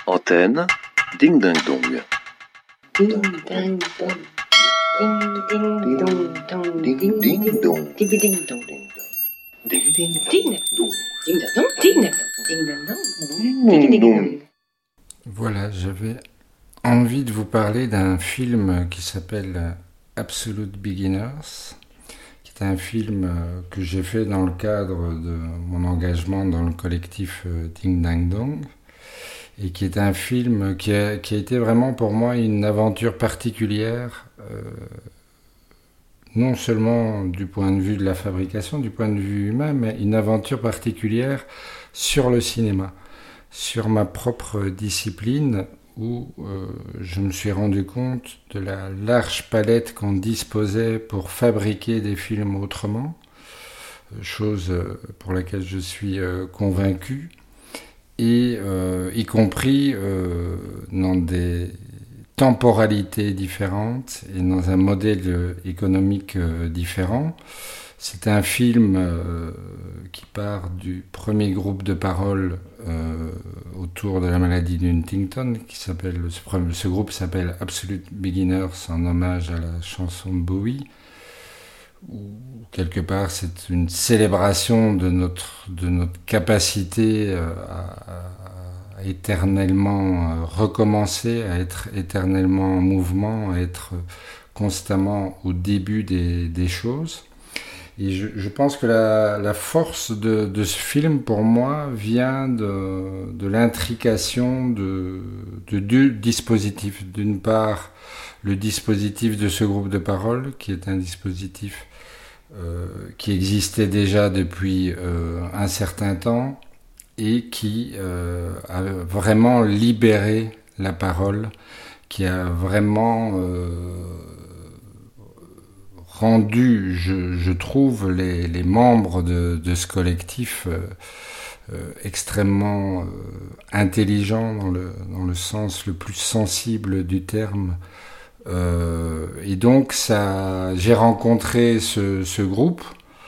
Antenne, ding ding dong. Ding ding dong. Ding ding dong dong. Ding ding dong. Ding ding dong. Ding ding ding dong. Ding dong. Ding dong. Ding ding dong. Voilà, j'avais envie de vous parler d'un film qui s'appelle Absolute Beginners, qui est un film que j'ai fait dans le cadre de mon engagement dans le collectif Ding Dang Dong, et qui est un film qui a été vraiment pour moi une aventure particulière, non seulement du point de vue de la fabrication, du point de vue humain, mais une aventure particulière sur le cinéma, sur ma propre discipline, où je me suis rendu compte de la large palette qu'on disposait pour fabriquer des films autrement, chose pour laquelle je suis convaincu, et y compris dans des temporalités différentes et dans un modèle économique différent. C'est un film qui part du premier groupe de paroles autour de la maladie d'Huntington, ce groupe s'appelle Absolute Beginners, en hommage à la chanson de Bowie, où quelque part c'est une célébration de notre capacité à éternellement recommencer, à être éternellement en mouvement, à être constamment au début des choses. Et je pense que la force de ce film, pour moi, vient de l'intrication de deux dispositifs. D'une part, le dispositif de ce groupe de paroles, qui est un dispositif qui existait déjà depuis un certain temps et qui a vraiment libéré la parole, qui a vraiment rendu, je trouve, les membres de ce collectif extrêmement intelligents dans le sens le plus sensible du terme. Et donc j'ai rencontré ce groupe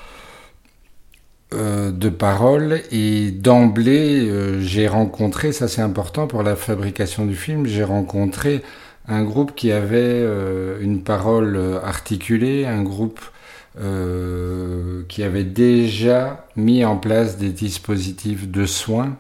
de paroles, et d'emblée j'ai rencontré, ça c'est important pour la fabrication du film, j'ai rencontré un groupe qui avait une parole articulée, un groupe qui avait déjà mis en place des dispositifs de soins.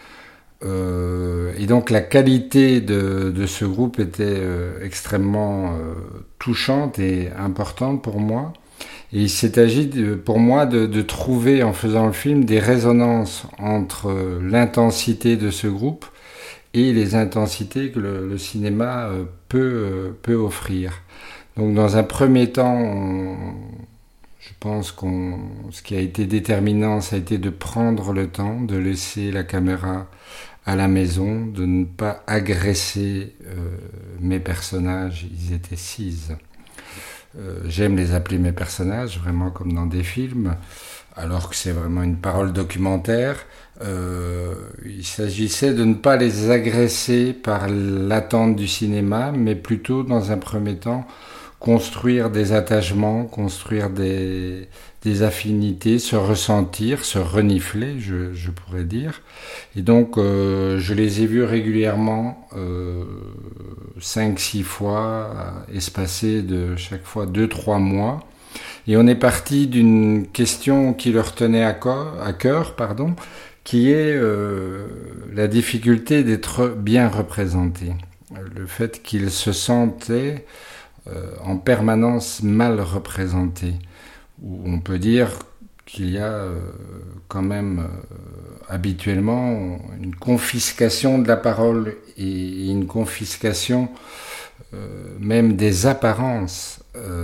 Et donc la qualité de ce groupe était extrêmement touchante et importante pour moi. Et il s'est agi pour moi de trouver, en faisant le film, des résonances entre l'intensité de ce groupe et les intensités que le cinéma peut offrir. Donc dans un premier temps, je pense ce qui a été déterminant, ça a été de prendre le temps, de laisser la caméra à la maison, de ne pas agresser mes personnages, ils étaient 6. J'aime les appeler mes personnages, vraiment comme dans des films, alors que c'est vraiment une parole documentaire. Il s'agissait de ne pas les agresser par l'attente du cinéma, mais plutôt, dans un premier temps, construire des attachements, construire des affinités, se ressentir, se renifler, je pourrais dire. Et donc, je les ai vus régulièrement, 5-6 fois, espacés de chaque fois 2-3 mois. Et on est parti d'une question qui leur tenait à cœur, qui est la difficulté d'être bien représentés. Le fait qu'ils se sentaient en permanence mal représentés. Où on peut dire qu'il y a quand même habituellement une confiscation de la parole et une confiscation même des apparences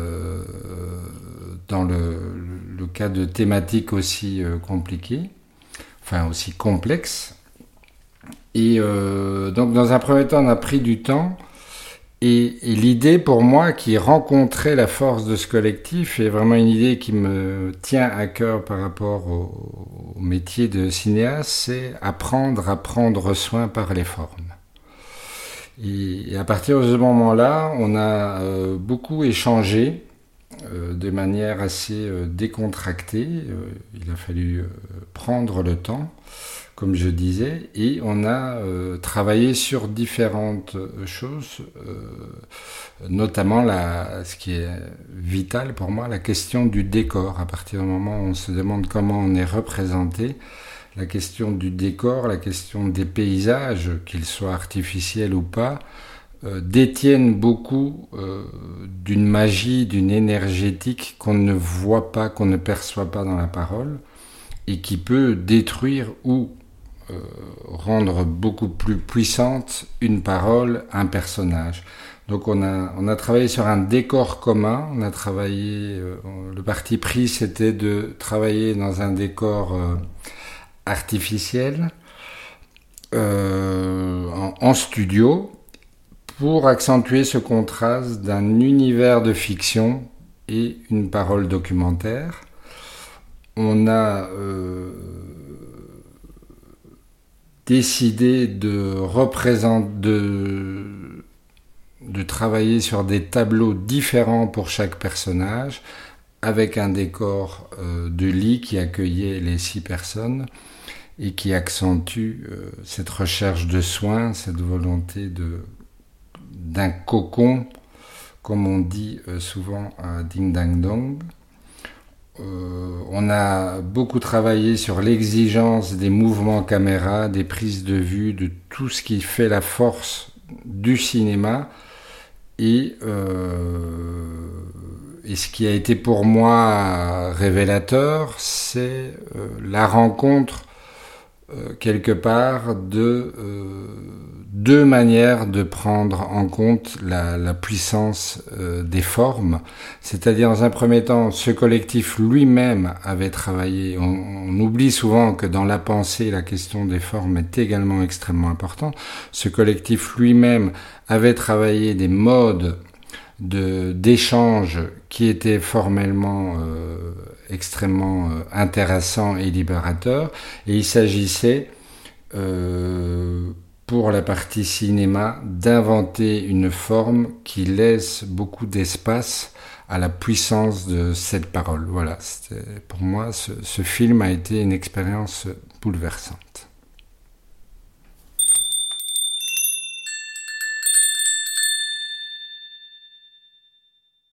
dans le cas de thématiques aussi compliquées, enfin aussi complexes. Et donc dans un premier temps, on a pris du temps. Et l'idée pour moi qui rencontrait la force de ce collectif est vraiment une idée qui me tient à cœur par rapport au métier de cinéaste, c'est apprendre à prendre soin par les formes. Et à partir de ce moment-là, on a beaucoup échangé de manière assez décontractée. Il a fallu prendre le temps comme je disais, et on a travaillé sur différentes choses, notamment ce qui est vital pour moi, la question du décor. À partir du moment où on se demande comment on est représenté, la question du décor, la question des paysages, qu'ils soient artificiels ou pas, détiennent beaucoup d'une magie, d'une énergétique qu'on ne voit pas, qu'on ne perçoit pas dans la parole, et qui peut détruire ou rendre beaucoup plus puissante une parole, un personnage. Donc on a travaillé sur un décor commun, on a travaillé, le parti pris c'était de travailler dans un décor artificiel, en studio, pour accentuer ce contraste d'un univers de fiction et une parole documentaire. On a décidé de travailler sur des tableaux différents pour chaque personnage, avec un décor de lit qui accueillait les 6 personnes et qui accentue cette recherche de soins, cette volonté d'un cocon, comme on dit souvent à Ding Dang Dong. On a beaucoup travaillé sur l'exigence des mouvements caméra, des prises de vue, de tout ce qui fait la force du cinéma. Et ce qui a été pour moi révélateur, c'est la rencontre quelque part de 2 manières de prendre en compte la puissance des formes. C'est-à-dire, dans un premier temps, ce collectif lui-même avait travaillé. On oublie souvent que dans la pensée, la question des formes est également extrêmement importante. Ce collectif lui-même avait travaillé des modes d'échange qui étaient formellement extrêmement intéressants et libérateurs. Et il s'agissait pour la partie cinéma, d'inventer une forme qui laisse beaucoup d'espace à la puissance de cette parole. Voilà, pour moi, ce film a été une expérience bouleversante.